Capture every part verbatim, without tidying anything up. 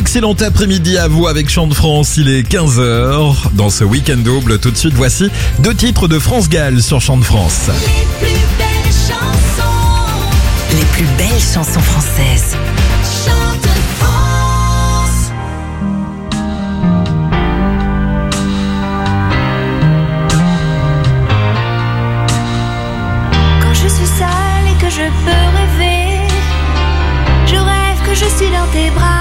Excellent après-midi à vous avec Chant de France, il est quinze heures. Dans ce week-end double, tout de suite, voici deux titres de France Gall sur Chant de France. Les plus belles chansons. Les plus belles chansons françaises. Chant de France. Quand je suis seule et que je peux rêver, je rêve que je suis dans tes bras.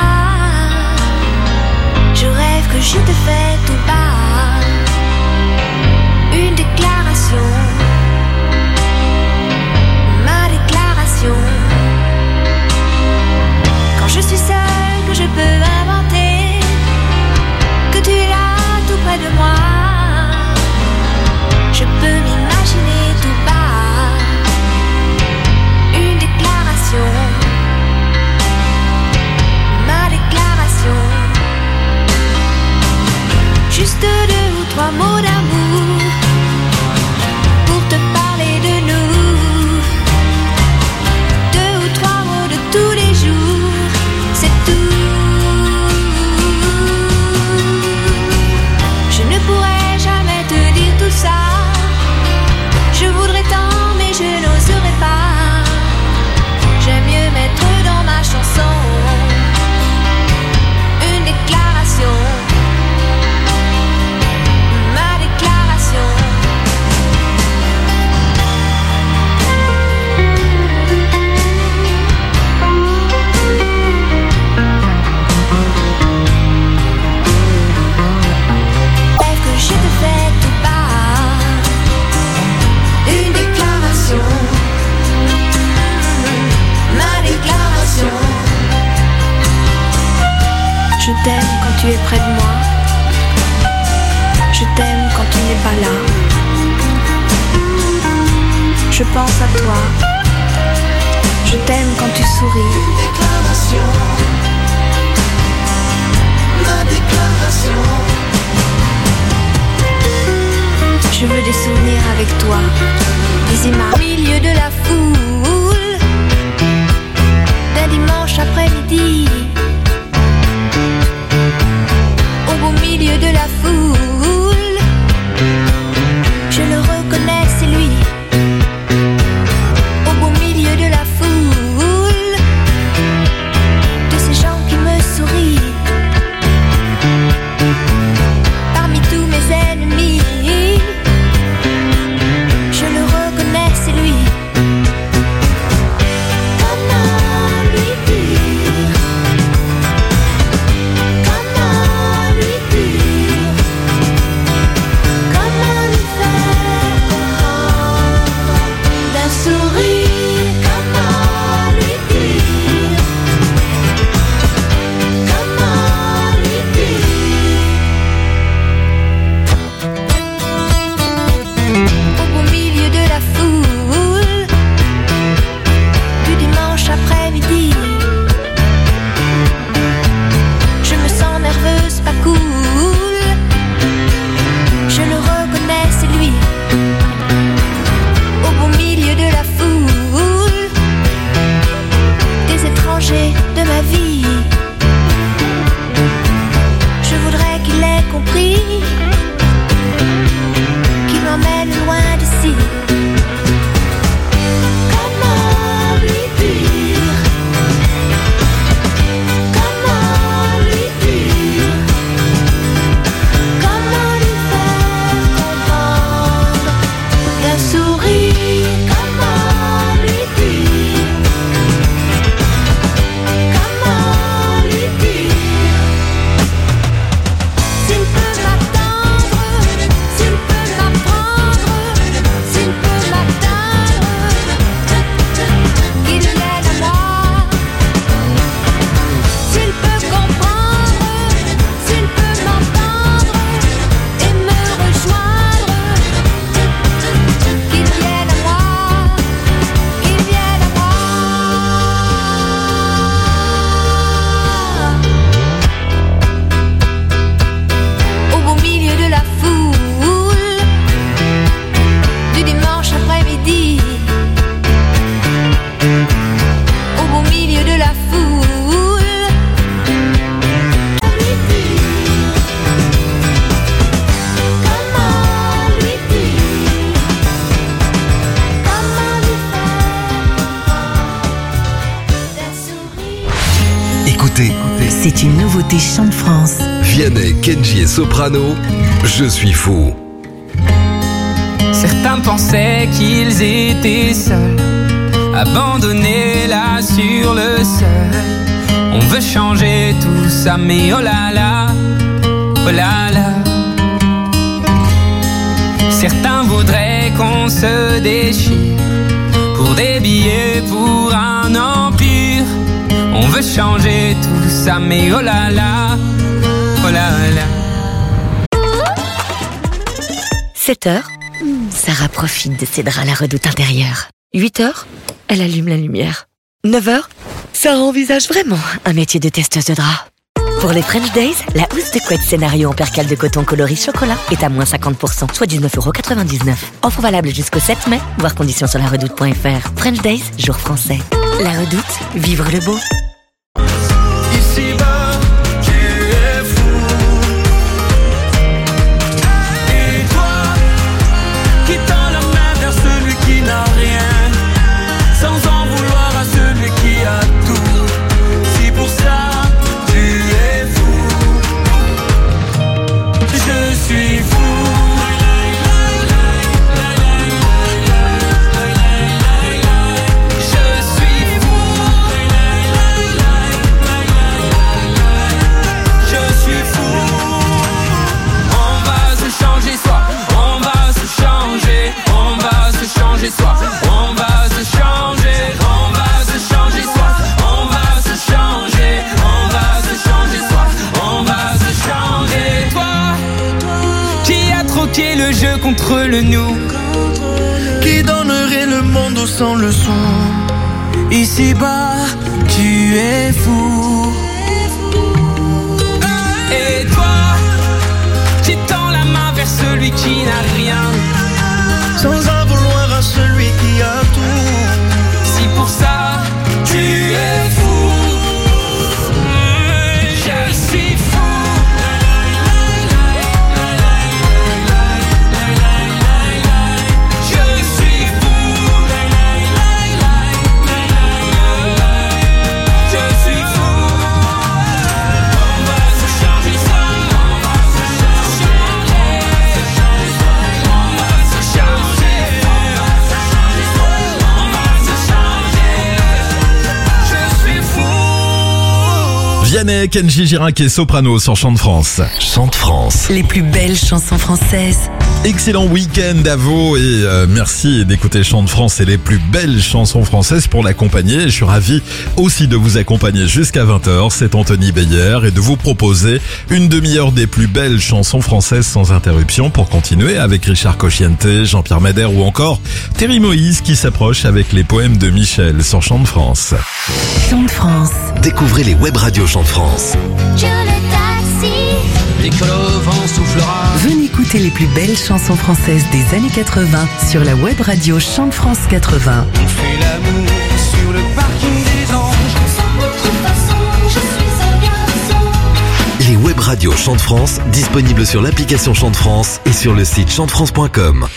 Je rêve que je te fais tout bas une déclaration, ma déclaration. Quand je suis seule, que je peux inventer, que tu es là tout près de moi. Je peux m'imaginer tout bas une déclaration, ma déclaration. Juste deux ou trois mots d'amour pour te parler de nous. Deux ou trois mots de tous les jours, c'est tout. Je ne pourrais jamais te dire tout ça. Je voudrais tant mais je n'oserais pas. J'aime mieux mettre dans ma chanson une déclaration. Je t'aime quand tu es près de moi. Je t'aime quand tu n'es pas là. Je pense à toi. Je t'aime quand tu souris. Déclaration, ma déclaration. Je veux des souvenirs avec toi, des images au milieu de la foule, d'un dimanche après-midi. Au beau milieu de la foule, je le reconnais, c'est lui. Au beau milieu de la foule, de ces gens qui me sourient. Parmi tous mes ennemis, je le reconnais, c'est lui. Comment lui dire? Comment lui dire? Comment lui faire nouveauté Chant de France. Vianney, Kenji et Soprano, je suis fou. Certains pensaient qu'ils étaient seuls, abandonnés là sur le seuil. On veut changer tout ça, mais oh là là, oh là là. Certains voudraient qu'on se déchire pour des billets, pour un empire. On veut changer tout ça, mais oh là là, oh là là. sept heures, Sarah profite de ses draps à la Redoute intérieure. huit heures, elle allume la lumière. neuf heures, Sarah envisage vraiment un métier de testeuse de draps. Pour les French Days, la housse de couette scénario en percale de coton coloris chocolat est à moins cinquante pour cent, soit dix-neuf euros quatre-vingt-dix-neuf. Offre valable jusqu'au sept mai, voir conditions sur la redoute point f r. French Days, jour français. La Redoute, vivre le beau. Ici-bas, tu es fou. Et toi, qui tend la main vers celui qui n'a rien, sans en vouloir à celui qui a tout. Si pour ça, tu es fou, je suis fou. Soi. On va se changer, on va se changer soi. On va se changer, on va se changer soi. On va se changer. Toi, qui a troqué le jeu contre le nous, qui donnerait le monde au sans leçon. Ici-bas, tu es fou. Et toi, qui tend la main vers celui qui n'a rien, sans en vouloir à celui qui a tout. Si pour ça, tu es fou, je suis fou. Je suis fou. Je suis fou. On va se changer ça. On va se changer. On va se changer. Vianney, Kenji Girac et Soprano sur Chant de France. Chant de France. Les plus belles chansons françaises. Excellent week-end à vous et euh, merci d'écouter Chant de France et les plus belles chansons françaises pour l'accompagner. Je suis ravi aussi de vous accompagner jusqu'à vingt heures. C'est Anthony Beyer et de vous proposer une demi-heure des plus belles chansons françaises sans interruption pour continuer avec Richard Cocciante, Jean-Pierre Madère ou encore Thierry Moïse qui s'approche avec les poèmes de Michel sur Chant de France. Chant de France. Découvrez les web radios Chant de France. Je le taxi. Et que le vent soufflera. Venez écouter les plus belles chansons françaises des années quatre-vingts sur la web radio Chant de France quatre-vingts. On fait l'amour sur le parking des anges. Sans contrefaçon, je suis un garçon. Les web radios Chant de France, disponibles sur l'application Chant de France et sur le site chant de france point com.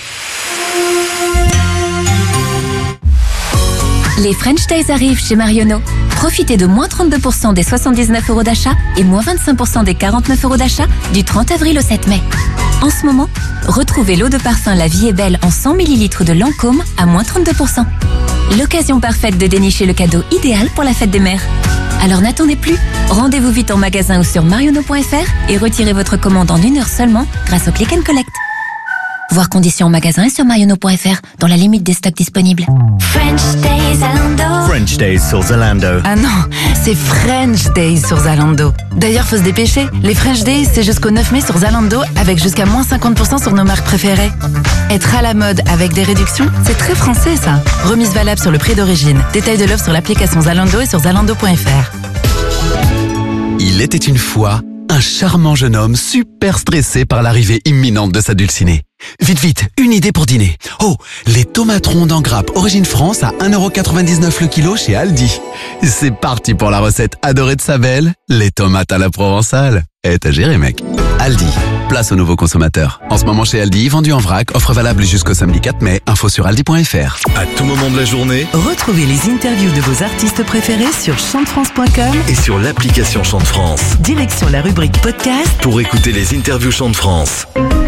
Les French Days arrivent chez Marionneau. Profitez de moins trente-deux pour cent des soixante-dix-neuf euros d'achat et moins vingt-cinq pour cent des quarante-neuf euros d'achat du trente avril au sept mai. En ce moment, retrouvez l'eau de parfum La Vie est Belle en cent millilitres de Lancôme à moins trente-deux pour cent. L'occasion parfaite de dénicher le cadeau idéal pour la fête des mères. Alors n'attendez plus, rendez-vous vite en magasin ou sur marionneau point f r et retirez votre commande en une heure seulement grâce au Click and Collect. Voir conditions en magasin et sur marionneau point f r dans la limite des stocks disponibles. French Days Zalando. French Days sur Zalando. Ah non, c'est French Days sur Zalando. D'ailleurs, faut se dépêcher. Les French Days, c'est jusqu'au neuf mai sur Zalando avec jusqu'à moins cinquante pour cent sur nos marques préférées. Être à la mode avec des réductions, c'est très français ça. Remise valable sur le prix d'origine. Détail de l'offre sur l'application Zalando et sur zalando point f r. Il était une fois un charmant jeune homme super stressé par l'arrivée imminente de sa dulcinée. Vite, vite, une idée pour dîner. Oh, les tomates rondes en grappe Origine France à un euro quatre-vingt-dix-neuf le kilo chez Aldi. C'est parti pour la recette adorée de sa belle, les tomates à la provençale. Eh, t'as géré, mec. Aldi, place aux nouveaux consommateurs. En ce moment chez Aldi, vendu en vrac, offre valable jusqu'au samedi quatre mai. Info sur aldi point fr. À tout moment de la journée Retrouvez les interviews de vos artistes préférés sur chante france point com. et sur l'application Chante France. Direction la rubrique podcast. Pour écouter les interviews Chante France.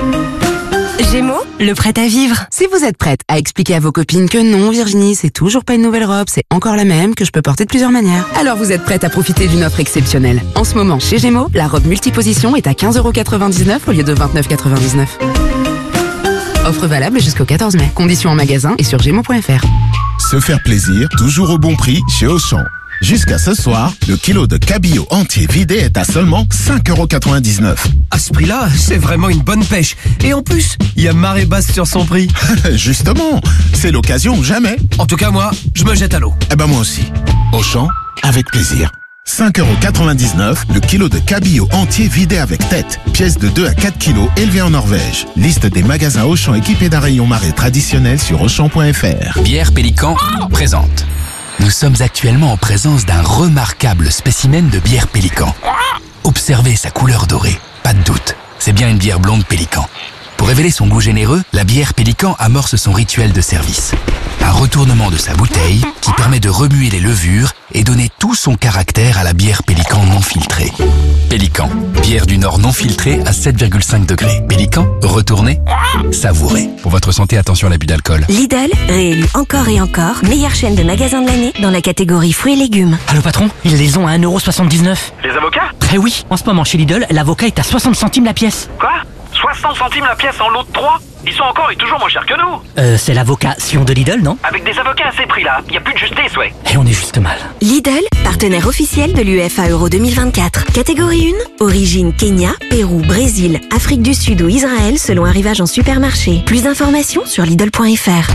Gémeaux, le prêt à vivre. Si vous êtes prête à expliquer à vos copines que non, Virginie, c'est toujours pas une nouvelle robe, c'est encore la même, que je peux porter de plusieurs manières, alors vous êtes prête à profiter d'une offre exceptionnelle. En ce moment, chez Gémeaux, la robe multiposition est à quinze euros quatre-vingt-dix-neuf au lieu de vingt-neuf euros quatre-vingt-dix-neuf. Offre valable jusqu'au quatorze mai. Conditions en magasin et sur gémeaux point fr. Se faire plaisir, toujours au bon prix chez Auchan. Jusqu'à ce soir, le kilo de cabillaud entier vidé est à seulement cinq euros quatre-vingt-dix-neuf. À ce prix-là, c'est vraiment une bonne pêche. Et en plus, il y a marée basse sur son prix. Justement, c'est l'occasion ou jamais. En tout cas, moi, je me jette à l'eau. Eh ben moi aussi. Auchan, avec plaisir. cinq euros quatre-vingt-dix-neuf, le kilo de cabillaud entier vidé avec tête. Pièce de deux à quatre kilos élevée en Norvège. Liste des magasins Auchan équipés d'un rayon marée traditionnel sur auchan point fr. Bière Pélican présente. Nous sommes actuellement en présence d'un remarquable spécimen de bière Pélican. Observez sa couleur dorée, pas de doute, c'est bien une bière blonde Pélican. Pour révéler son goût généreux, la bière Pélican amorce son rituel de service. Un retournement de sa bouteille qui permet de remuer les levures et donner tout son caractère à la bière Pélican non filtrée. Pélican, bière du Nord non filtrée à sept virgule cinq degrés. Pélican, retournez, savourez. Pour votre santé, attention à l'abus d'alcool. Lidl, réélu encore et encore, meilleure chaîne de magasins de l'année dans la catégorie fruits et légumes. Allô patron, ils les ont à un euro soixante-dix-neuf. Les avocats? Eh oui, en ce moment chez Lidl, l'avocat est à soixante centimes la pièce. Quoi? soixante centimes la pièce en lot de trois? Ils sont encore et toujours moins chers que nous. Euh, c'est l'avocat Sion de Lidl, non? Avec des avocats à ces prix-là, il n'y a plus de justice, ouais. Et on est juste mal. Lidl, partenaire officiel de l'U F A Euro deux mille vingt-quatre. Catégorie un, origine Kenya, Pérou, Brésil, Afrique du Sud ou Israël selon arrivage en supermarché. Plus d'informations sur lidl point fr.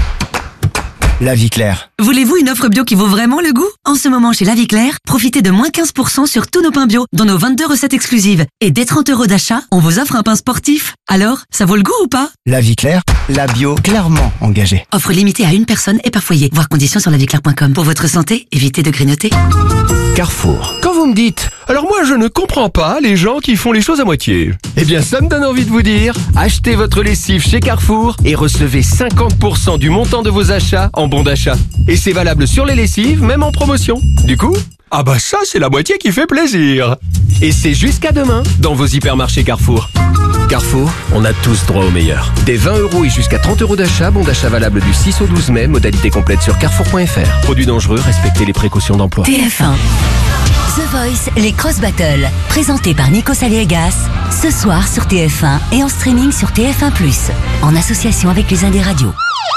La vie claire. Voulez-vous une offre bio qui vaut vraiment le goût? En ce moment chez La Vie Claire, profitez de moins quinze pour cent sur tous nos pains bio, dans nos vingt-deux recettes exclusives. Et dès trente euros d'achat, on vous offre un pain sportif. Alors, ça vaut le goût ou pas? La vie claire, la bio clairement engagée. Offre limitée à une personne et par foyer. Voir conditions sur la vie claire point com. Pour votre santé, évitez de grignoter. Carrefour. Quand vous me dites, alors moi je ne comprends pas les gens qui font les choses à moitié. Eh bien ça me donne envie de vous dire, achetez votre lessive chez Carrefour et recevez cinquante pour cent du montant de vos achats en bon d'achat. Et c'est valable sur les lessives, même en promotion. Du coup, ah bah ça c'est la moitié qui fait plaisir. Et c'est jusqu'à demain dans vos hypermarchés Carrefour. Carrefour, on a tous droit au meilleur. Des vingt euros et jusqu'à trente euros d'achat, bon d'achat valable du six au douze mai, modalité complète sur carrefour point fr. Produits dangereux, respectez les précautions d'emploi. T F un. The Voice, les Cross Battles, présentés par Nico Saliegas, ce soir sur T F un et en streaming sur T F un plus, en association avec les Indés Radio.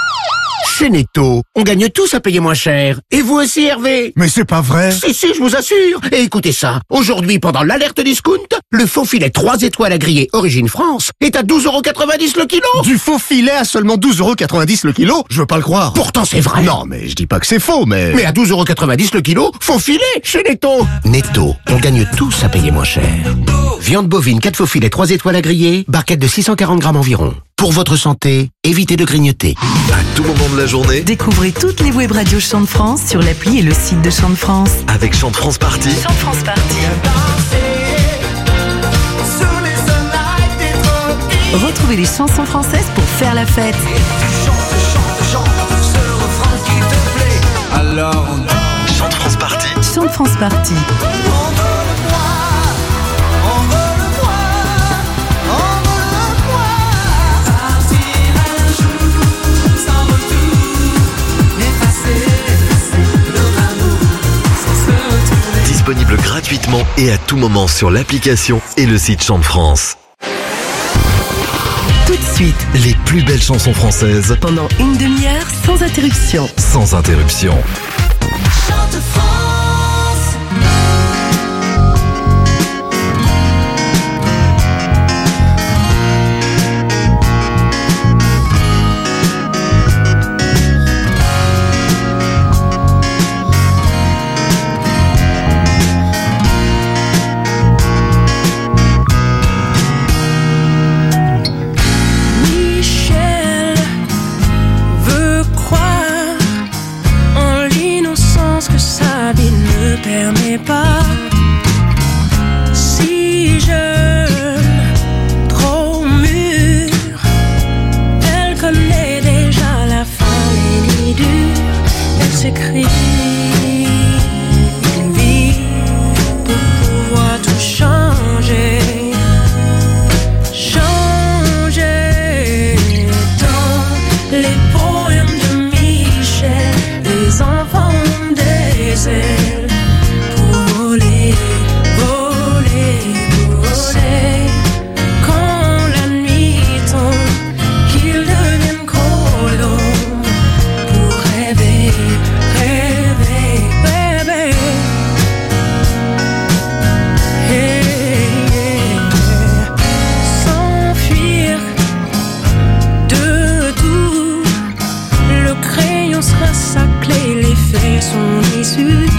Chez Netto, on gagne tous à payer moins cher. Et vous aussi, Hervé? Mais c'est pas vrai. Si, si, je vous assure. Et écoutez ça. Aujourd'hui, pendant l'alerte discount, le faux filet trois étoiles à griller Origine France est à douze euros quatre-vingt-dix le kilo. Du faux filet à seulement douze euros quatre-vingt-dix le kilo? Je veux pas le croire. Pourtant, c'est vrai. Non, mais je dis pas que c'est faux, mais... Mais à douze euros quatre-vingt-dix le kilo, faux filet chez Netto. Netto, on gagne tous à payer moins cher. Viande bovine, quatre faux filets, trois étoiles à griller, barquette de six cent quarante grammes environ. Pour votre santé, évitez de grignoter. À tout moment de la journée, Découvrez toutes les web radios Chante France sur l'appli et le site de Chante France. avec Chante France Party. Chante France Party. Retrouvez les chansons françaises pour faire la fête. Alors on Chante France Party. Chante France Party. Disponible gratuitement et à tout moment sur l'application et le site Chante France. Tout de suite, Les plus belles chansons françaises pendant une demi-heure sans interruption. sans interruption. Chante France. Michel veut croire en l'innocence que ça écrit une vie pour pouvoir tout changer. Changer dans les poèmes de Michel, les enfants ont des ailes pour voler, voler, voler. Quand la nuit tombe, qu'ils deviennent colons pour rêver, rêver, rêver. Hey, yeah. S'enfuir de tout, le crayon sera sa clé, les faits sont issus.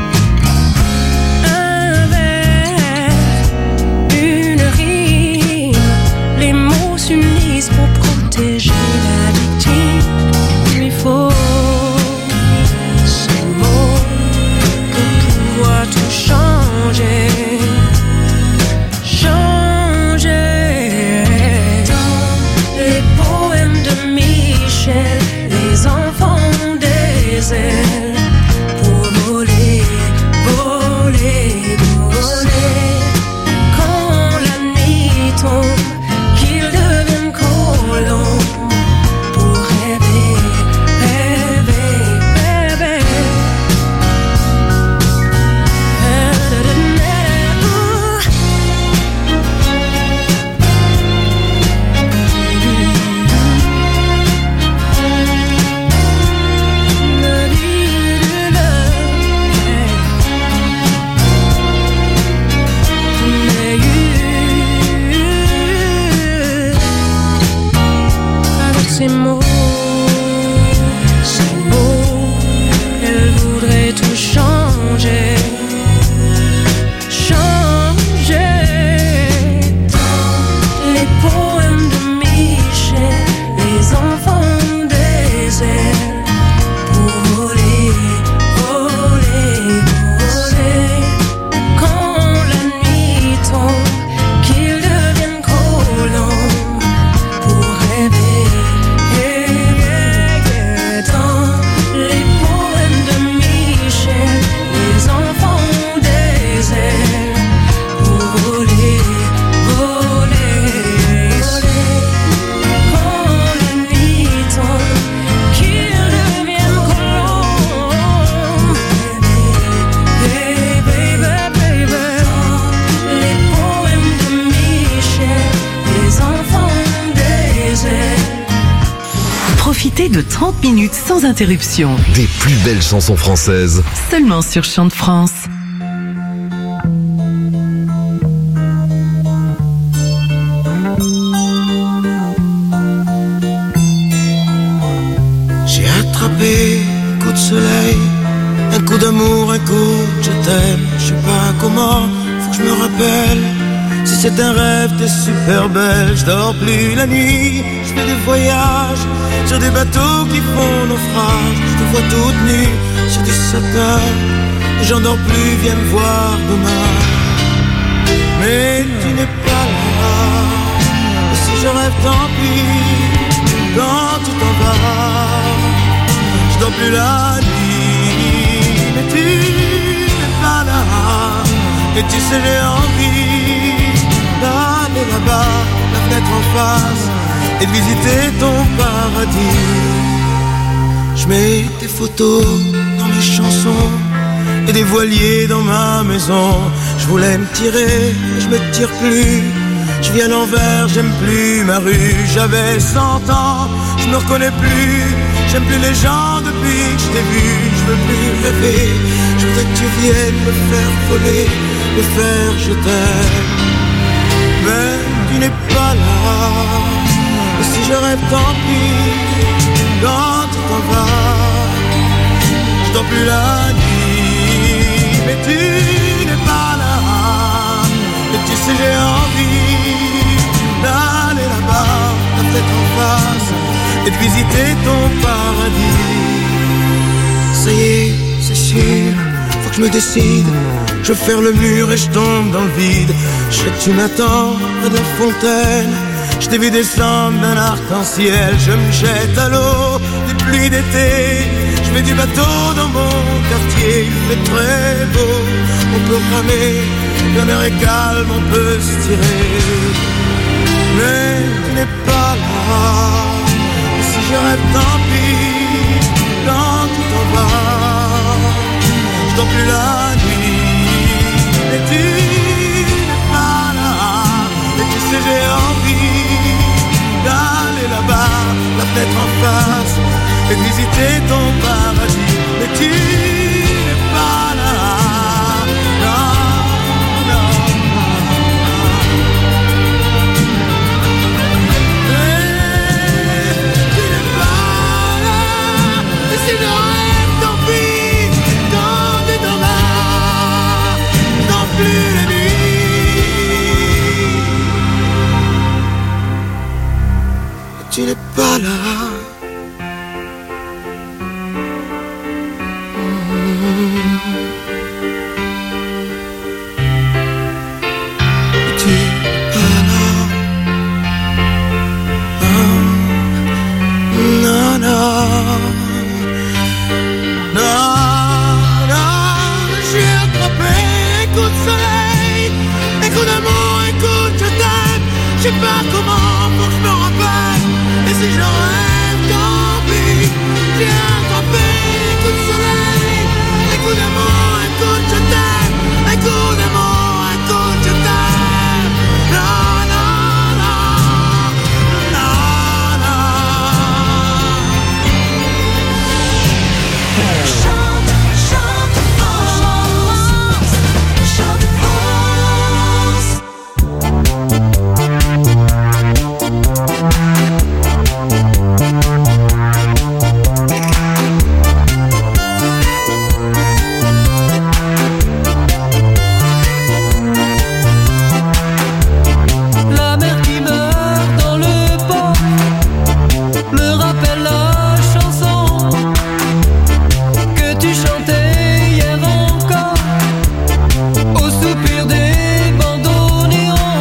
Un vers, une rime, les mots s'unissent pour protéger la victime. Il faut ces mots pour pouvoir tout changer. Changer dans les poèmes de Michel, les enfants ont des ailes pour voler, voler, voler. Quand la nuit tombe, qu'ils deviennent colons pour rêver, rêver, rêver. Avec ces mots, ces mots, elle voudrait tout changer. Changer dans les poèmes de Michel, les enfants ont des ailes pour voler, voler, voler. Quand la nuit tombe, qu'ils deviennent colons pour rêver, rêver. Dans les poèmes de Michel, les enfants ont des ailes pour voler, voler, voler. Quand la nuit tombe, qu'ils deviennent colons, rêver, rêver, rêver. Les poèmes de Michel, les enfants ont des ailes. Profitez de trente minutes sans interruption, Des plus belles chansons françaises. seulement sur Chant de France. J'ai attrapé un coup de soleil, un coup d'amour, un coup de je t'aime. Je sais pas comment, faut que je me rappelle. Si c'est un rêve, t'es super belle. Je dors plus la nuit, je fais des voyages sur des bateaux qui font naufrage. Je te vois toute nue sur du satin. J'en dors plus, viens me voir demain. Mais tu n'es pas là. Et si je rêve, tant pis. Quand tu t'en vas, je dors plus la nuit. Mais tu n'es pas là. Et tu sais, j'ai envie d'aller là-bas, la fenêtre en face, et de visiter ton paradis. Je mets des photos dans mes chansons et des voiliers dans ma maison. Je voulais me tirer, mais je me tire plus. Je vis à l'envers, j'aime plus ma rue. J'avais cent ans, je me reconnais plus. J'aime plus les gens depuis que je t'ai vu. Je veux plus rêver, je voudrais que tu viennes me faire voler, me faire je t'aime. Mais tu n'es pas là. Et si je rêve, tant pis. Quand tu t'en vas, je dors plus la nuit. Mais tu n'es pas là. Et tu sais, j'ai envie d'aller là-bas, la tête en face, et de visiter ton paradis. Ça y est, c'est sûr, faut que je me décide. Je ferme le mur et je tombe dans le vide. Je sais que tu m'attends à la fontaine. Je t'ai vu descendre d'un arc-en-ciel. Je me jette à l'eau des pluies d'été. Je fait du bateau dans mon quartier, il fait très beau. On peut ramer, la mer est calme, on peut se tirer. Mais tu n'es pas là. Et si je rêve, tant pis. Quand tu t'en vas, je dors plus la nuit. Et tu n'es pas là. Et tu sais, j'ai envie d'aller là-bas, la fenêtre en face, et de visiter ton paradis. Mais tu n'es pas là. Non, non. Mais tu n'es pas là. Et si je rêve, tant pis. Quand tu t'en vas, non plus la nuit. Tu n'es pas là. Je sais pas comment, faut que je me rappelle. Et si je rêve, tant pis. J'ai attrapé un coup de soleil, un coup d'amour, un coup de je t'aime, un coup d'amour, un coup de je t'aime. Non, non, non, non, non. Chante, chante France, chante France. La mer qui meurt dans le port me rappelle la chanson que tu chantais hier encore au soupir des bandoneons.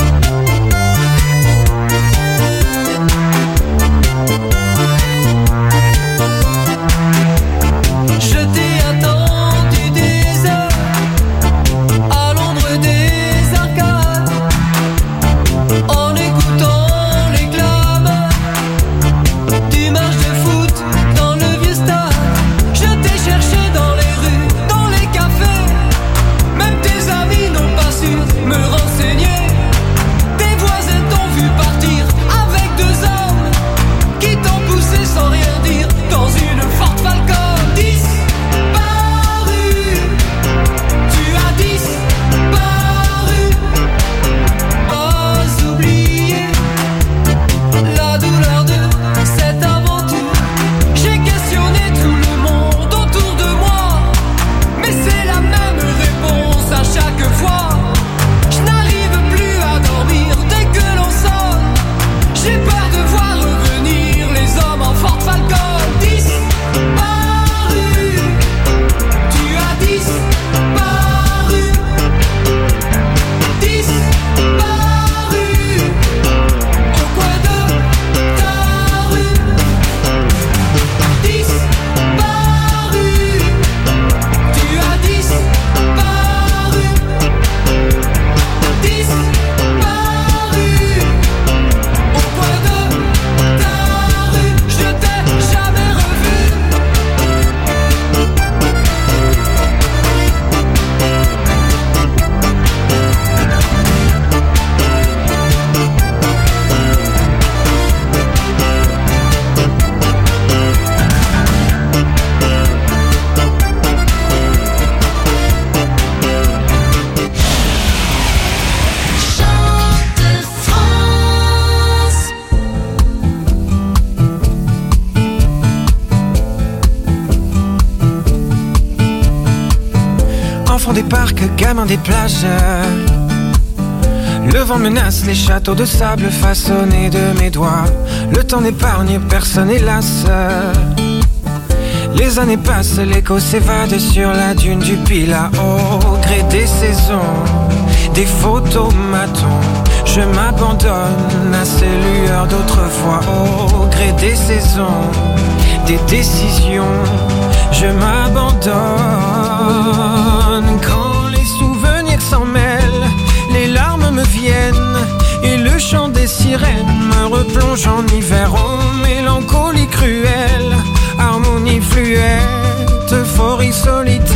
Je t'ai attendu des heures à l'ombre des arcades en écoutant les clameurs du match de foot dans le vieux stade. Je t'ai cherché dans les rues, dans les cafés. Même tes amis n'ont pas su me renseigner. Tes voisins t'ont vu partir avec deux hommes qui t'ont poussé sans rien dire dans une Ford Falcon. Disparu, tu as disparu. Pas oublié la douleur de cette aventure. J'ai questionné tout le monde autour de moi, mais c'est la même réponse à chaque fois. Je n'arrive plus à dormir dès que l'on sonne. J'ai peur de voir revenir les hommes en Ford Falcon. Disparu, tu as disparu. Disparu au coin de ta rue. Disparu, tu as disparu. Disparu au coin de ta rue. Je t'ai jamais revu. Chante France. Enfant des parcs, gamin des plages. Le vent menace les châteaux de sable façonnés de mes doigts. Le temps n'épargne personne hélas. Les années passent, l'écho s'évade sur la dune du Pilat. Au gré des saisons, des photomatons, je m'abandonne à ces lueurs d'autrefois. Au gré des saisons, des décisions, je m'abandonne. Quand les souvenirs s'en mêlent, les larmes me viennent et le chant des sirènes me replonge en hiver en mélancolie cruelle, harmonie fluette, euphorie solitaire.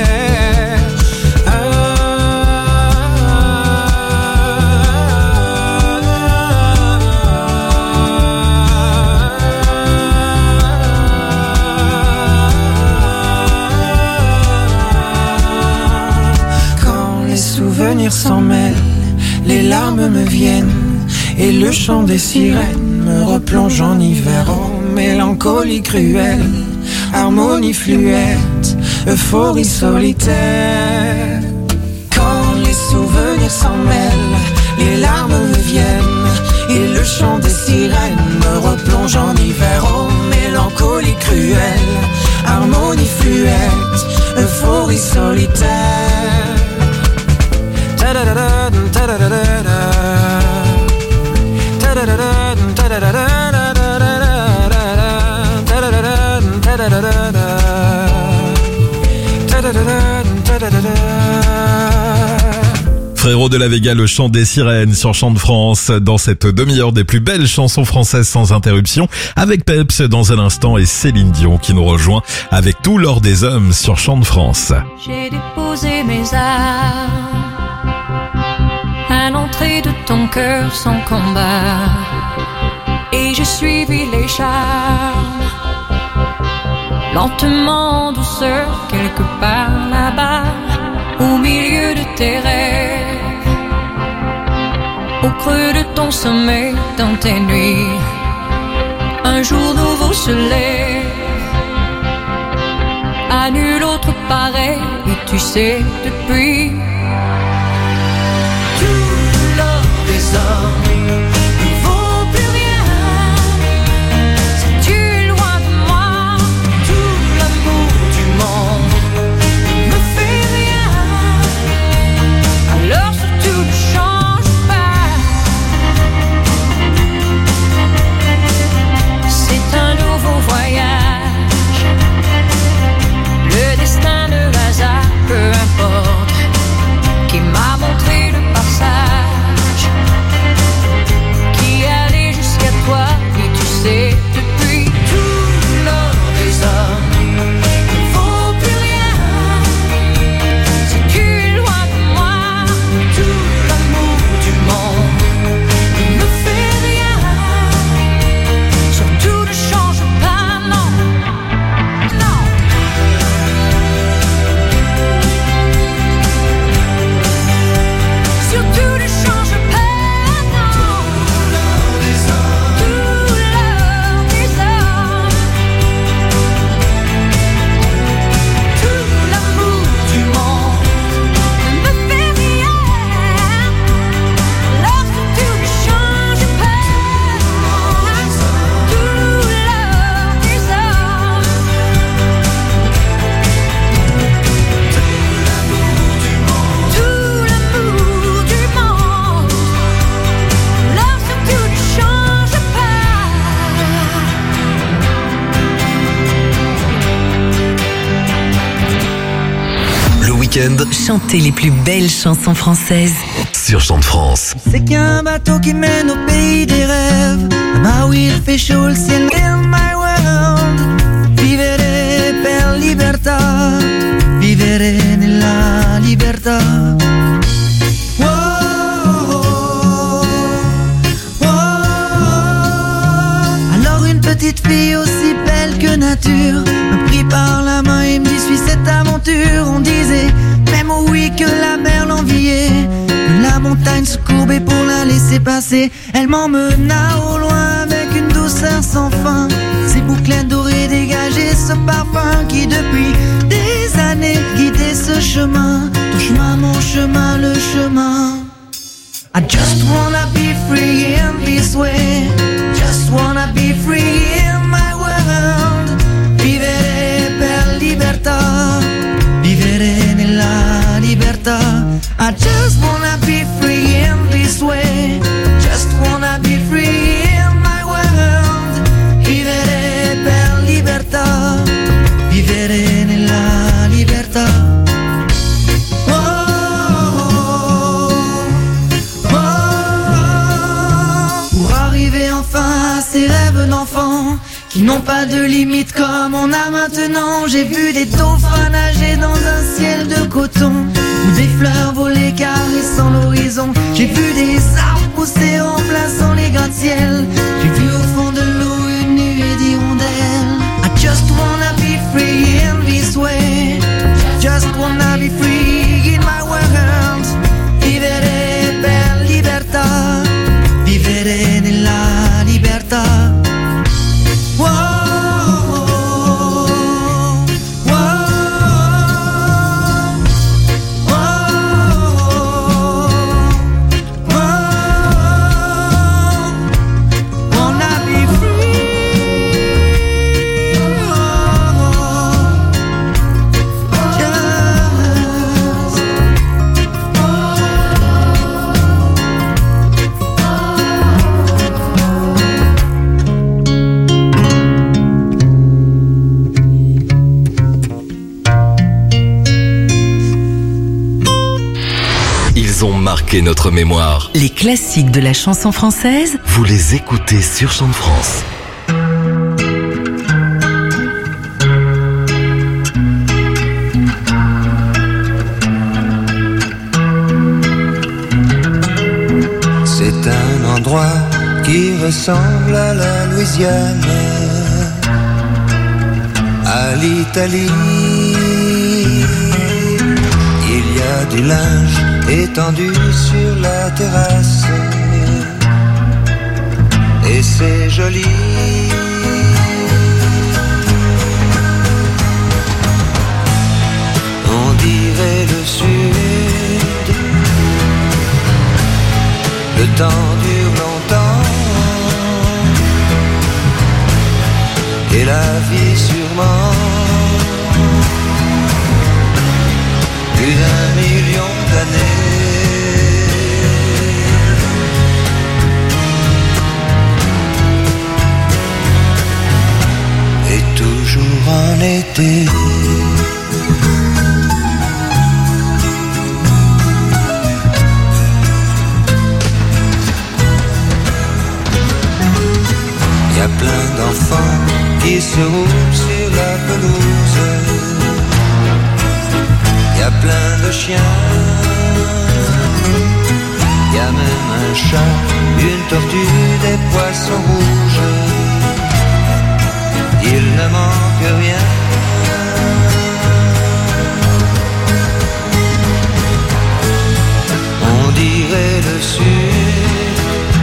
S'en mêlent, les larmes me viennent et le chant des sirènes me replonge en hiver en mélancolie cruelle, harmonie fluette, euphorie solitaire. Quand les souvenirs s'en mêlent, les larmes me viennent et le chant des sirènes me replonge en hiver en mélancolie cruelle, harmonie fluette, euphorie solitaire. Frérot de la Vega, le chant des sirènes sur Chant de France, dans cette demi-heure des plus belles chansons françaises sans interruption, avec Peps dans un instant et Céline Dion qui nous rejoint avec tout l'or des hommes sur Chant de France. J'ai déposé mes armes à l'entrée de ton cœur sans combat, et j'ai suivi les charmes lentement en douceur quelque part là-bas, au milieu de tes rêves, au creux de ton sommeil, dans tes nuits, un jour nouveau se lève, à nul autre pareil, et tu sais depuis tout l'or des hommes ne vaut plus rien si tu es loin de moi. Tout l'amour du monde ne me fait rien, alors surtout ne change pas. C'est un nouveau voyage, le destin, le hasard, peu importe, qui m'a montré le passage, qui allait jusqu'à toi, et tu sais depuis tout l'or des hommes ne vaut plus rien si tu es loin de moi. Tout l'amour du monde ne me fait rien, surtout ne change pas, non, non. Surtout ne change pas, non. Tout l'or des hommes, tout l'amour du monde ne me fait rien, alors surtout ne change pas. Tout l'or des hommes, tout l'amour du monde, alors surtout ne change pas. Le week-end Chantez les plus belles chansons françaises. sur Chant de France. C'est qu'un bateau qui mène au pays des rêves. Là-bas où il fait chaud, le ciel in my world. Vivere per libertà, vivere nella libertà. Wow, wow. Alors une petite fille aussi belle que nature me prit par la main et me dit suis cette aventure. On disait même au oui que la mer l'enviait, que la montagne se courbait pour la laisser passer. Elle m'emmena au loin avec une douceur sans fin. Ses bouclettes dorées dégageaient ce parfum qui depuis des années guidait ce chemin. Ton chemin, mon chemin, le chemin. I just wanna be free in this way. Just wanna be free in my world. Vivere per libertà, vivere nella libertà. I just wanna be free in this way. Just wanna be free in my world. Vivere per libertà, vivere n'ont pas de limite comme on a maintenant. J'ai vu des dauphins nager dans un ciel de coton, ou des fleurs voler caressant l'horizon. J'ai vu des arbres pousser remplaçant les gratte-ciel. J'ai vu au fond de l'eau une nuée d'hirondelles. I just wanna be free in this way. Just wanna be free in my world. Vivere per libertà. Vivere nella libertà. Whoa. Marquer notre mémoire. Les classiques de la chanson française, vous les écoutez sur Chant de France. C'est un endroit qui ressemble à la Louisiane, à l'Italie. Il y a du linge étendu sur la terrasse, et c'est joli. On dirait le sud, le temps dure longtemps, et la vie sûrement plus d'un million d'années. Et toujours en été. Y a plein d'enfants qui se roulent sur la pelouse. Y a plein de chiens, y a même un chat, une tortue, des poissons rouges. Il ne manque rien. On dirait le sud,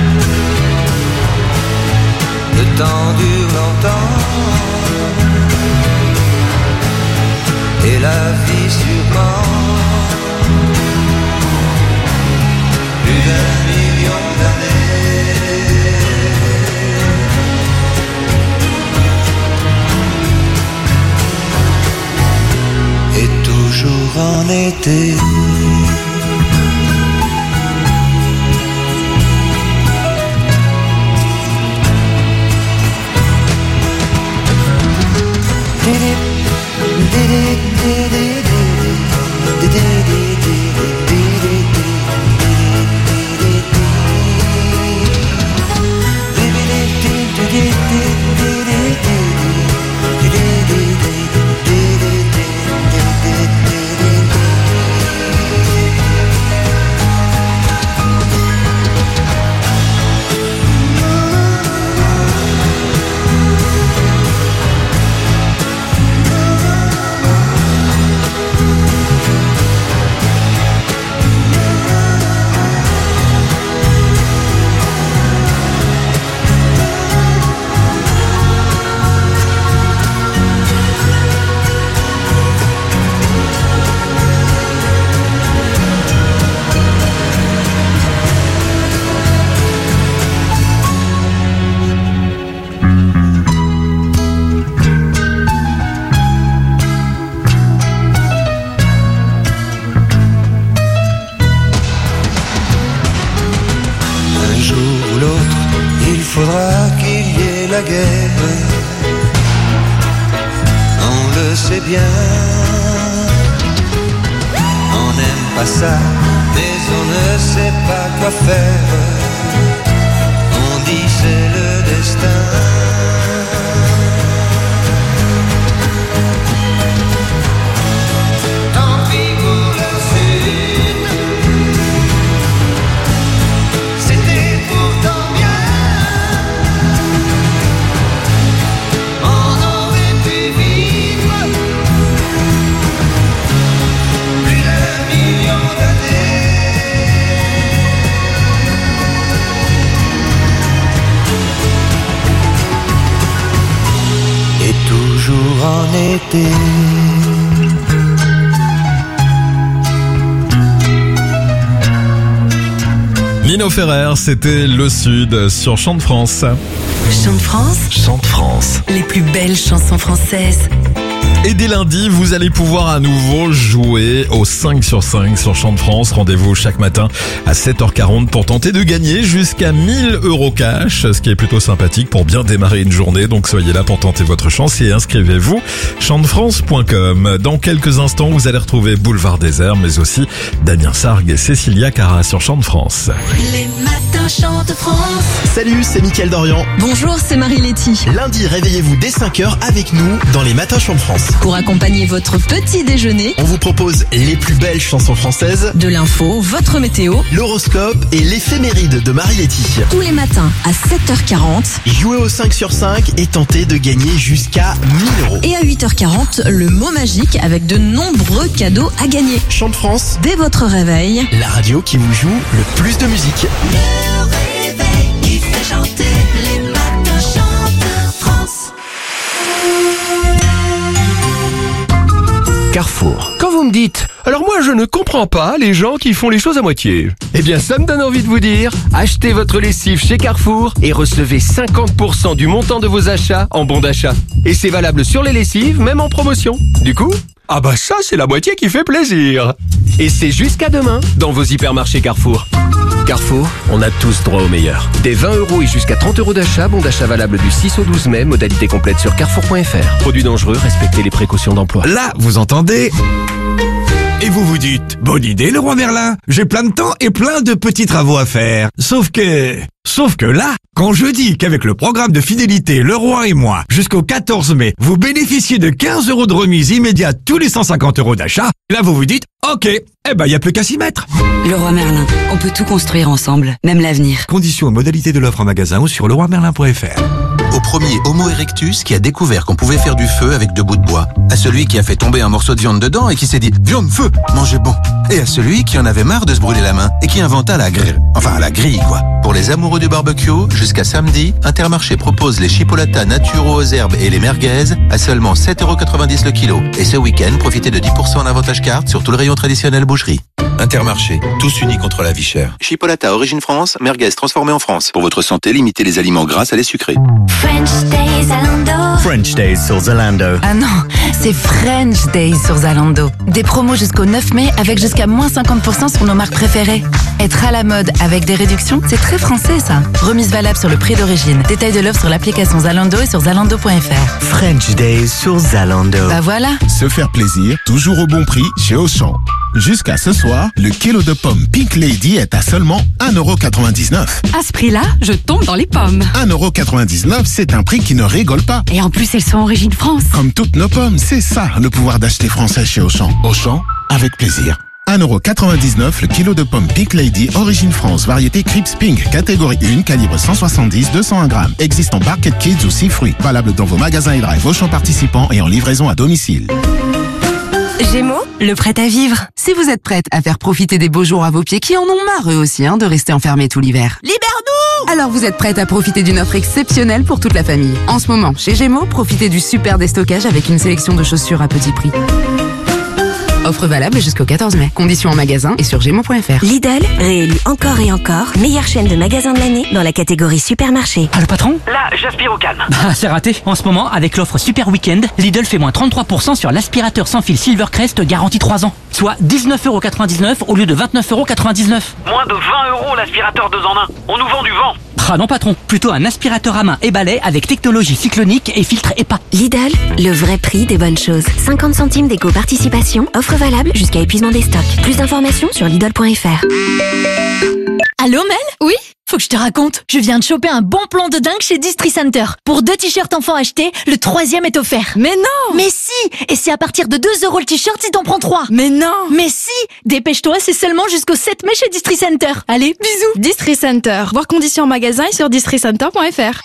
le temps dure longtemps, et la vie sûrement plus d'un million d'années. Et toujours en été. toujours en été. Nino Ferrer, c'était Le Sud sur Chant de France. Chant de France, Chant de France. les plus belles chansons françaises. Et dès lundi, vous allez pouvoir à nouveau jouer au cinq sur cinq sur Chant de France. Rendez-vous chaque matin à sept heures quarante pour tenter de gagner jusqu'à mille euros cash, ce qui est plutôt sympathique pour bien démarrer une journée. Donc soyez là pour tenter votre chance et inscrivez-vous chant de france point com. Dans quelques instants, vous allez retrouver Boulevard Désert, mais aussi Damien Sargue et Cécilia Cara sur Chant de France. Les matins Chant de France. Salut, c'est Mickaël Dorian. Bonjour, c'est Marie-Letty. Lundi, réveillez-vous dès cinq heures avec nous dans les matins Chant de France. Pour accompagner votre petit déjeuner, On vous propose les plus belles chansons françaises, de l'info, votre météo, l'horoscope et l'éphéméride de Marie-Letty. tous les matins à sept heures quarante Jouez au cinq sur cinq et tentez de gagner jusqu'à mille euros. et à huit heures quarante, le mot magique avec de nombreux cadeaux à gagner. Chant de France, Dès votre réveil, la radio qui vous joue le plus de musique. Le réveil qui fait chanter les matins Chant de France. Carrefour. Quand vous me dites « Alors moi je ne comprends pas les gens qui font les choses à moitié », eh bien ça me donne envie de vous dire « Achetez votre lessive chez Carrefour et recevez cinquante pour cent du montant de vos achats en bon d'achat. Et c'est valable sur les lessives, même en promotion. Du coup, ah bah ça c'est la moitié qui fait plaisir. Et c'est jusqu'à demain dans vos hypermarchés Carrefour. Carrefour, on a tous droit au meilleur. Des vingt euros et jusqu'à trente euros d'achat, bon d'achat valable du six au douze mai, modalité complète sur carrefour point f r. Produits dangereux, respectez les précautions d'emploi. Là, vous entendez ? Et vous vous dites, bonne idée Leroy Merlin, j'ai plein de temps et plein de petits travaux à faire. Sauf que... Sauf que là, quand je dis qu'avec le programme de fidélité Leroy et moi, jusqu'au quatorze mai, vous bénéficiez de quinze euros de remise immédiate tous les cent cinquante euros d'achat, là vous vous dites, ok, eh ben y a plus qu'à s'y mettre. Leroy Merlin, on peut tout construire ensemble, même l'avenir. Conditions et modalités de l'offre en magasin ou sur leroy merlin point f r. Au premier Homo erectus qui a découvert qu'on pouvait faire du feu avec deux bouts de bois. À celui qui a fait tomber un morceau de viande dedans et qui s'est dit « Viande, feu, mangez bon !» Et à celui qui en avait marre de se brûler la main et qui inventa la grille. Enfin, la grille, quoi. Pour les amoureux du barbecue, jusqu'à samedi, Intermarché propose les chipolatas naturaux aux herbes et les merguez à seulement sept euros quatre-vingt-dix le kilo. Et ce week-end, profitez de dix pour cent en avantage carte sur tout le rayon traditionnel boucherie. Intermarché, tous unis contre la vie chère. Chipolata origine France, merguez transformée en France. Pour votre santé, limitez les aliments gras à les sucrés. French Days Zalando. French Days sur Zalando. Ah non, c'est French Days sur Zalando. Des promos jusqu'au neuf mai avec jusqu'à moins cinquante pour cent sur nos marques préférées. Être à la mode avec des réductions, c'est très français ça. Remise valable sur le prix d'origine. Détail de l'offre sur l'application Zalando et sur zalando point f r. French Days sur Zalando. Bah voilà. Se faire plaisir, toujours au bon prix chez Auchan. Jusqu'à ce soir, le kilo de pommes Pink Lady est à seulement un euro quatre-vingt-dix-neuf. à ce prix-là, je tombe dans les pommes. un euro quatre-vingt-dix-neuf, c'est un prix qui ne rigole pas. Et en plus, elles sont origine France. Comme toutes nos pommes, c'est ça le pouvoir d'acheter français chez Auchan. Auchan, avec plaisir. un euro quatre-vingt-dix-neuf le kilo de pommes Pink Lady, origine France, variété Crips Pink, catégorie un, calibre cent soixante-dix à deux cent un grammes. Existe en Barquette Kids ou six fruits. Valable dans vos magasins et drive Auchan participants et en livraison à domicile. Gémeaux, le prêt à vivre. Si vous êtes prête à faire profiter des beaux jours à vos pieds qui en ont marre eux aussi hein, de rester enfermés tout l'hiver. Libère-nous! Alors vous êtes prête à profiter d'une offre exceptionnelle pour toute la famille. En ce moment, chez Gémeaux, profitez du super déstockage avec une sélection de chaussures à petit prix. Offre valable jusqu'au quatorze mai. Conditions en magasin et sur gémeaux point f r. Lidl, réélu encore et encore, meilleure chaîne de magasins de l'année dans la catégorie supermarché. Ah, le patron? Là, j'aspire au calme. Ah, c'est raté. En ce moment, avec l'offre Super Weekend, Lidl fait moins trente-trois pour cent sur l'aspirateur sans fil Silvercrest garantie trois ans. Soit dix-neuf euros quatre-vingt-dix-neuf au lieu de vingt-neuf euros quatre-vingt-dix-neuf. Moins de vingt euros l'aspirateur deux en un. On nous vend du vent. Ah non patron, plutôt un aspirateur à main et balai avec technologie cyclonique et filtre E P A. Lidl, le vrai prix des bonnes choses. cinquante centimes d'éco-participation, offre valable jusqu'à épuisement des stocks. Plus d'informations sur lidl point f r. Allô Mel? Oui? Faut que je te raconte. Je viens de choper un bon plan de dingue chez Distri Center. Pour deux t-shirts enfants achetés, le troisième est offert. Mais non! Mais si! Et c'est à partir de deux euros le t-shirt si t'en prends trois. Mais non! Mais si! Dépêche-toi, c'est seulement jusqu'au sept mai chez Distri Center. Allez, bisous! Distri Center. Voir conditions en magasin et sur distri center point f r.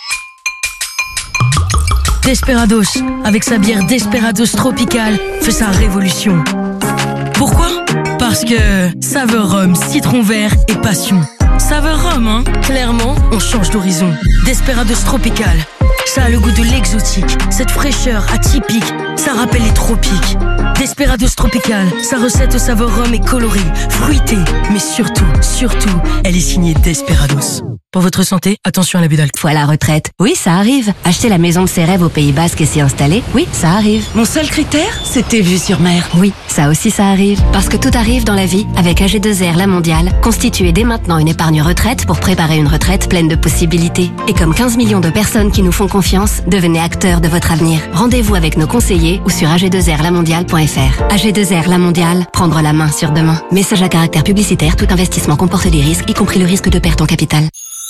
Desperados, avec sa bière Desperados Tropical, fait sa révolution. Pourquoi? Parce que saveur rhum, citron vert et passion. Saveur rhum, hein? Clairement, on change d'horizon. Desperados Tropical. Ça a le goût de l'exotique, cette fraîcheur atypique, ça rappelle les tropiques. Desperados Tropical, sa recette au saveur rhum est colorée, fruitée, mais surtout, surtout, elle est signée Desperados. Pour votre santé, attention à l'abus d'alcool. Fois la retraite. Oui, ça arrive. Acheter la maison de ses rêves au Pays Basque et s'y installer. Oui, ça arrive. Mon seul critère, c'était vue sur mer. Oui, ça aussi ça arrive. Parce que tout arrive dans la vie avec A G deux R La Mondiale. Constituez dès maintenant une épargne retraite pour préparer une retraite pleine de possibilités. Et comme quinze millions de personnes qui nous font confiance, devenez acteurs de votre avenir. Rendez-vous avec nos conseillers ou sur A G deux R la mondiale point F R. A G deux R La Mondiale, prendre la main sur demain. Message à caractère publicitaire, tout investissement comporte des risques, y compris le risque de perte en capital.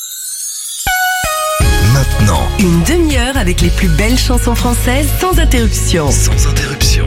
Maintenant, Une demi-heure avec les plus belles chansons françaises sans interruption. sans interruption.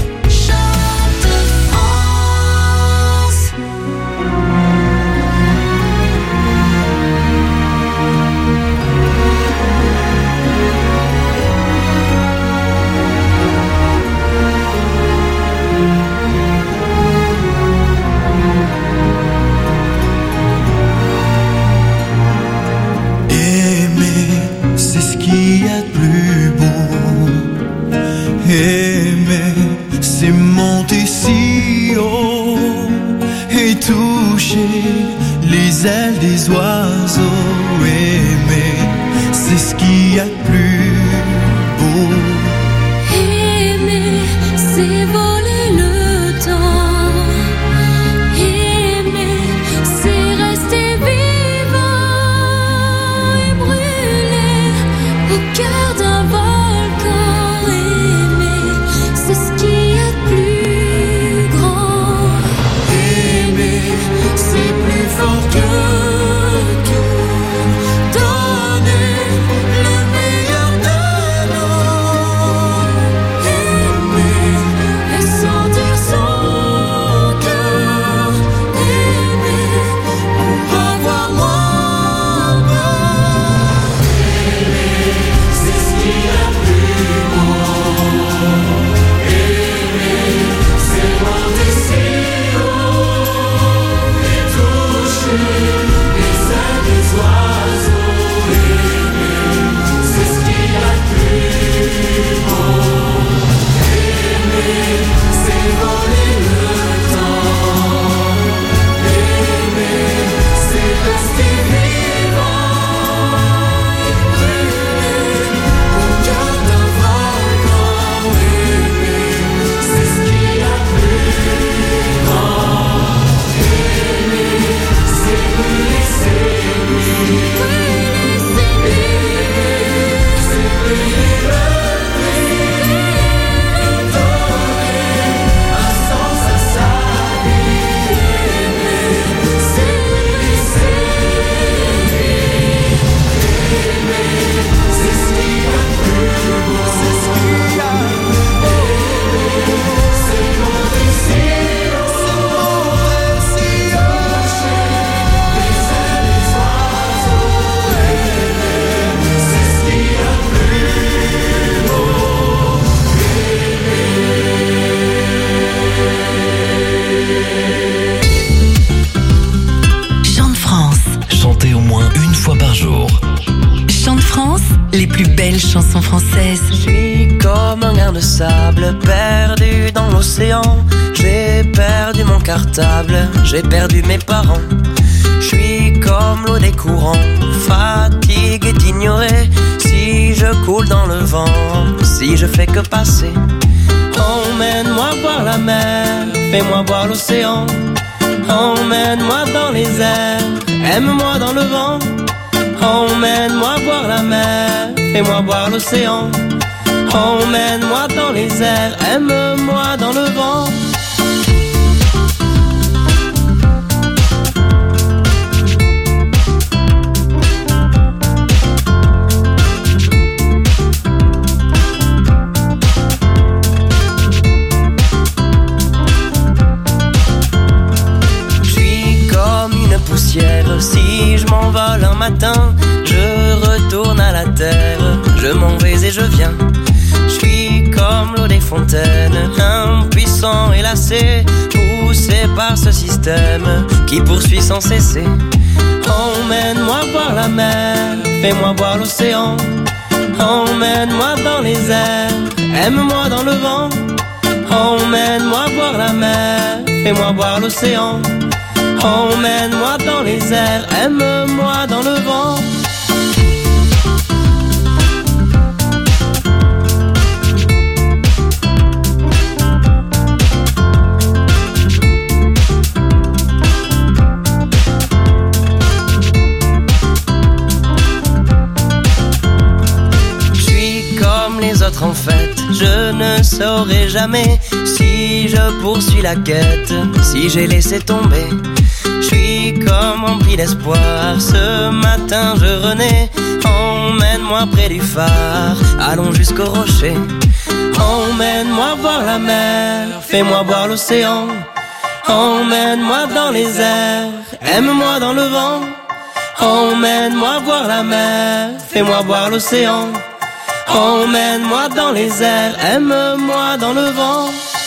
C'est ce qu'il y a de plus beau. Aimer, c'est monter si haut et toucher les ailes des oiseaux. Aimer, c'est ce qu'il y a de plus beau. Aimer, c'est voler le temps. Aimer, c'est rester vivant et brûler au cœur d'un volcan. Aimer, c'est ce qu'il y a de plus grand. Aimer, c'est plus fort que tout. Donner le meilleur de nous. Aimer et sentir son cœur. Aimer pour avoir moins peur. Aimer, c'est ce qu'il y a de plus beau. Aimer, c'est monter si haut et toucher les ailes des oiseaux. Aimer, c'est ce qu'il y a de plus beau. Aimer, c'est voler le temps. Aimer, c'est rester vivant et brûler au cœur d'un volcan. Aimer, c'est ce qu'il y a de plus grand. Aimer, c'est brûler ses nuits. Brûler ses nuits. C'est brûler le prix. Donner un sens à sa vie. Aimer, c'est brûler ses nuits. Aimer, c'est ce qu'il y a de plus beau. C'est ce qu'il y a de plus beau. Aimer, c'est monter si haut. C'est monter si haut. Toucher les ailes des oiseaux. Aimer, c'est ce qu'il y a de plus beau. Chant de France. Chantez au moins une fois par jour. Chant de France, les plus belles chansons françaises. Je suis comme un grain de sable perdu dans l'océan. J'ai perdu mon cartable, j'ai perdu mes parents. Je suis comme l'eau des courants, fatigué d'ignorer. Si je coule dans le vent, si je fais que passer. Emmène-moi voir la mer, fais-moi voir l'océan. Emmène-moi dans les airs, aime-moi dans le vent. Emmène-moi voir la mer, fais-moi voir l'océan. Emmène-moi dans les airs, aime-moi dans le vent. Je suis comme une poussière, si je m'envole un matin, je retourne à la terre, je m'en vais et je viens. Je suis comme l'eau des fontaines, impuissant et lassé, poussé par ce système qui poursuit sans cesser. Emmène-moi voir la mer, fais-moi voir l'océan. Emmène-moi dans les airs, aime-moi dans le vent. Emmène-moi voir la mer, fais-moi voir l'océan. Emmène-moi dans les airs, aime-moi dans le vent. En fait, je ne saurai jamais si je poursuis la quête, si j'ai laissé tomber. Je suis comme empli d'espoir, ce matin je renais. Emmène-moi près du phare, allons jusqu'au rocher. Emmène-moi voir la mer, fais-moi voir l'océan. Emmène-moi dans les airs, aime-moi dans le vent. Emmène-moi voir la mer, fais-moi voir l'océan. Emmène-moi dans les airs, aime-moi dans le vent.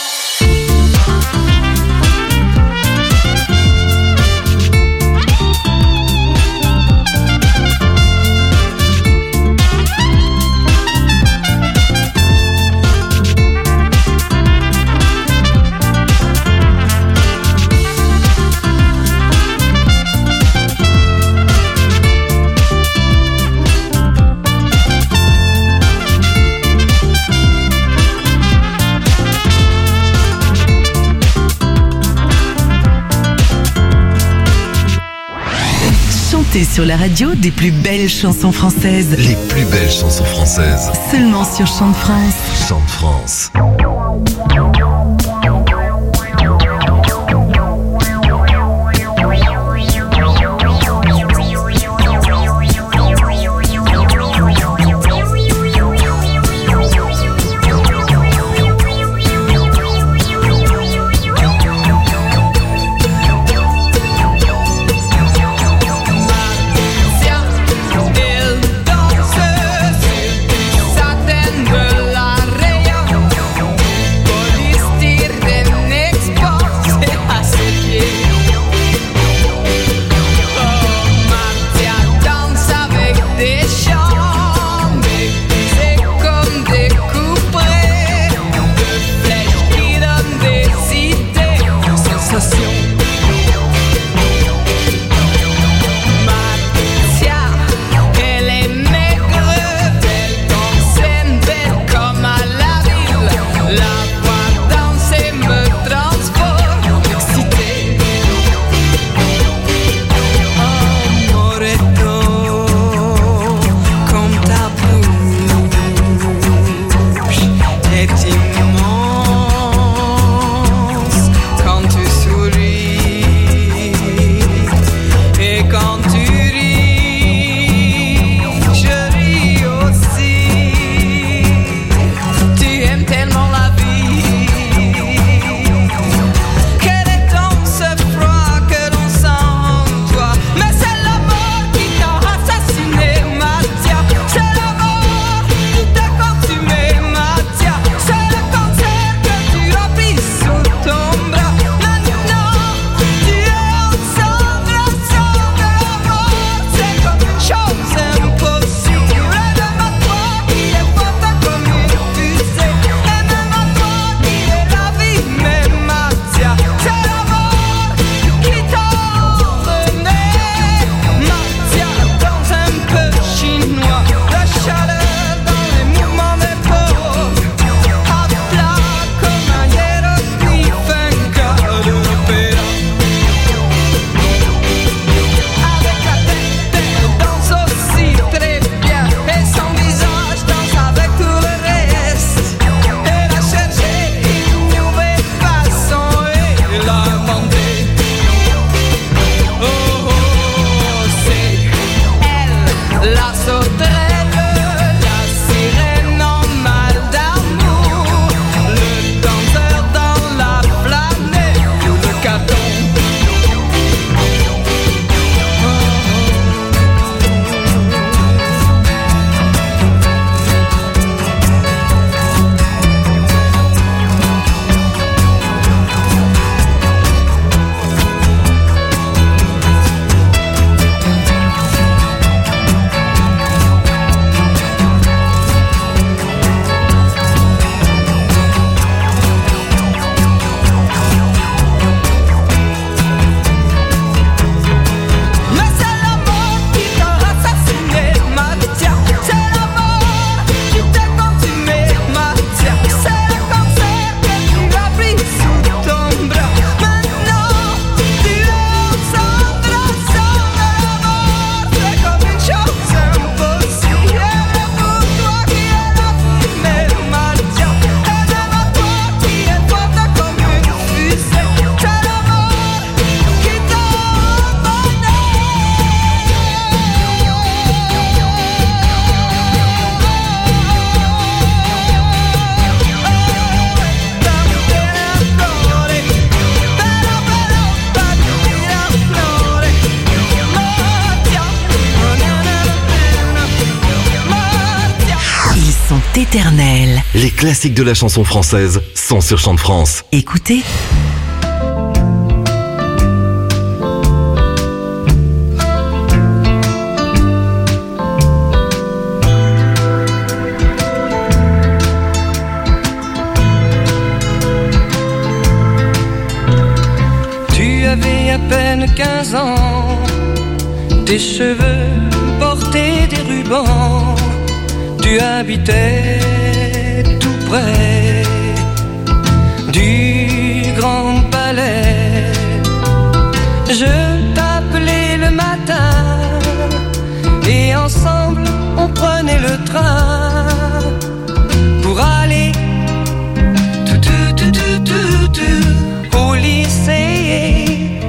Sur la radio des plus belles chansons françaises. Les plus belles chansons françaises. Seulement sur Chant de France. Chant de France. Saten de la Rea. éternel. Les classiques de la chanson française sont sur Chant de France. Écoutez. Tu avais à peine quinze ans, tes cheveux portaient des rubans, tu habitais tout près du Grand Palais. Je t'appelais le matin et ensemble on prenait le train pour aller tout, tout, tout, tout, tout, tout, au lycée.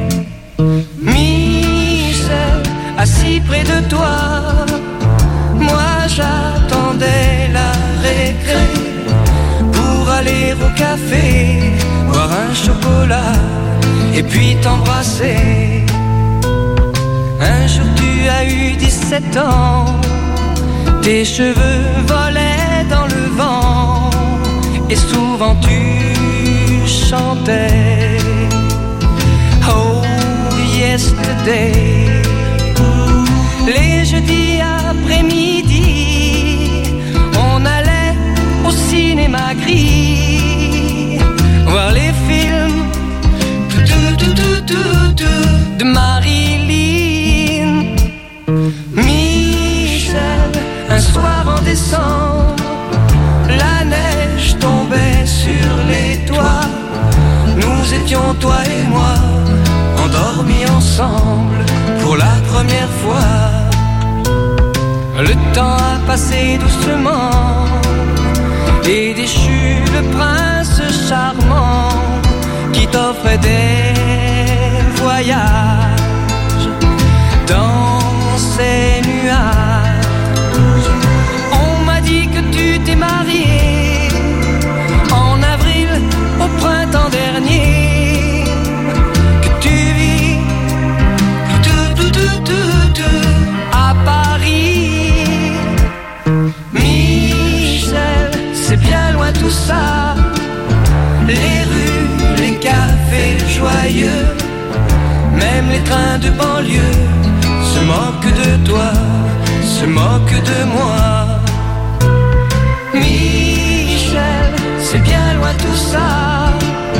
Michel, assis près de toi, moi j'attendais la récré pour aller au café, boire un chocolat et puis t'embrasser. Un jour tu as eu dix-sept ans, tes cheveux volaient dans le vent et souvent tu chantais Oh Yesterday. Les jeudis après-midi, on allait au cinéma gris voir les films tout, tout, tout, tout, tout, de Marilyn. Michel, un soir en décembre, la neige tombait sur les toits. Nous étions, toi et moi, endormis ensemble pour la première fois. Le temps a passé doucement et déchu le prince charmant qui t'offrait des voyages dans ces nuages. On m'a dit que tu t'es marié en avril au printemps dernier, que tu vis tout, tout, tout, tout, tout à Paris. Michel, c'est bien loin tout ça, les rues, les cafés joyeux, même les trains de banlieue se moquent de toi, se moquent de moi. Michel, c'est bien loin tout ça,